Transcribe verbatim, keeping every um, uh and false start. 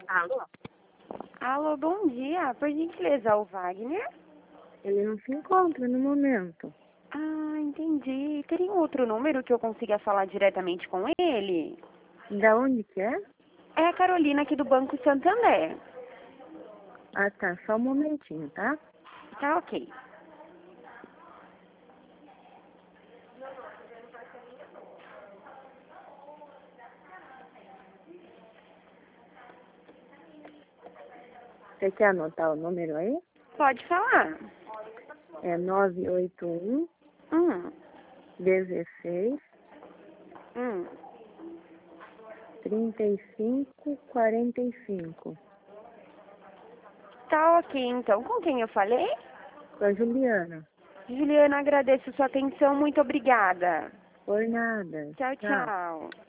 Alô? Alô, bom dia. Por gentileza, o Wagner? Ele não se encontra no momento. Ah, entendi. Teria um outro número que eu consiga falar diretamente com ele? Da onde que é? É a Carolina aqui do Banco Santander. Ah, tá. Só um momentinho, tá? Tá ok. Você quer anotar o número aí? Pode falar. É nove oito um, Hum, dezesseis, hum. trinta e cinco, quarenta e cinco. Tá ok, então. Com quem eu falei? Com a Juliana. Juliana, agradeço sua atenção. Muito obrigada. Por nada. Tchau, Tchau. tchau.